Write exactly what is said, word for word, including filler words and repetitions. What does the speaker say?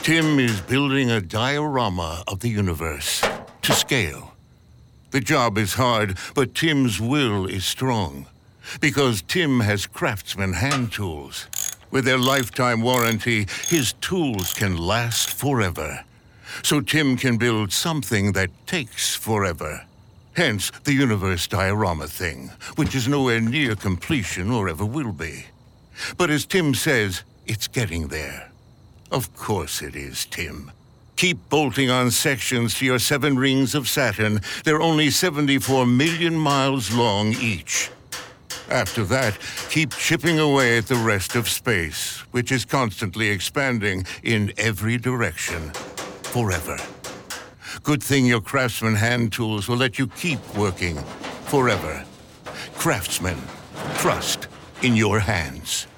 Tim is building a diorama of the universe to scale. The job is hard, but Tim's will is strong. Because Tim has Craftsman hand tools. With their lifetime warranty, his tools can last forever. So Tim can build something that takes forever. Hence the universe diorama thing, which is nowhere near completion or ever will be. But as Tim says, it's getting there. Of course it is, Tim. Keep bolting on sections to your seven rings of Saturn. They're only seventy-four million miles long each. After that, keep chipping away at the rest of space, which is constantly expanding in every direction. Forever. Good thing your Craftsman hand tools will let you keep working. Forever. Craftsman. Trust in your hands.